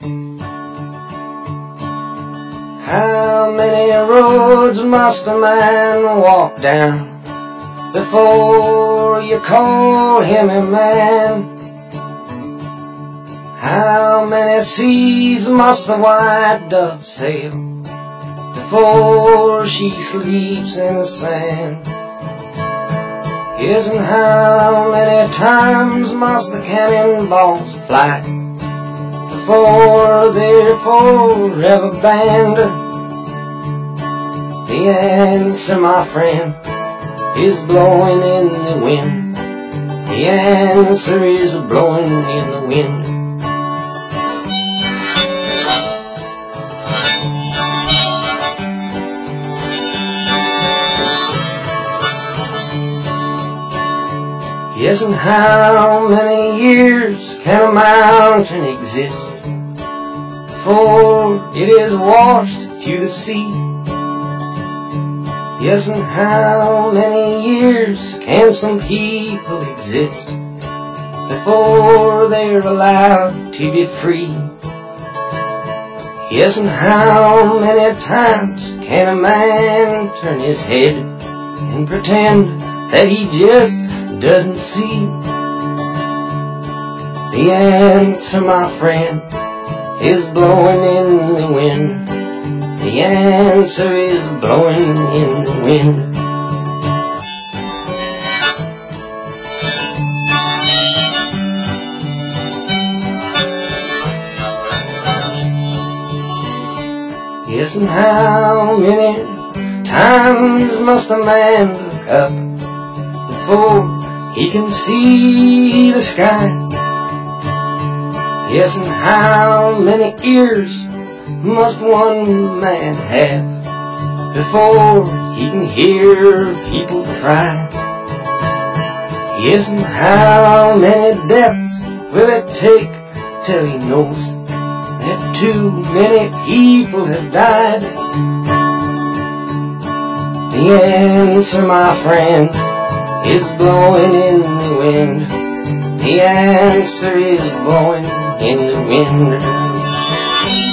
How many roads must a man walk down before you call him a man? How many seas must the white dove sail before she sleeps in the sand? Yes, and how many times must the cannonballs fly before they're forever banned? The answer, my friend, is blowing in the wind. The answer is blowing in the wind. Yes, and how many years can a mountain exist before it is washed to the sea? Yes, and how many years can some people exist before they're allowed to be free? Yes, and how many times can a man turn his head and pretend that he just doesn't see? The answer, my friend, is blowing in the wind. The answer is blowing in the wind. Yes, and how many times must a man look up before he can see the sky? Yes, and how many ears must one man have before he can hear people cry? Yes, and how many deaths will it take till he knows that too many people have died? The answer, my friend, is blowing in the wind. The answer is blowing in the wind.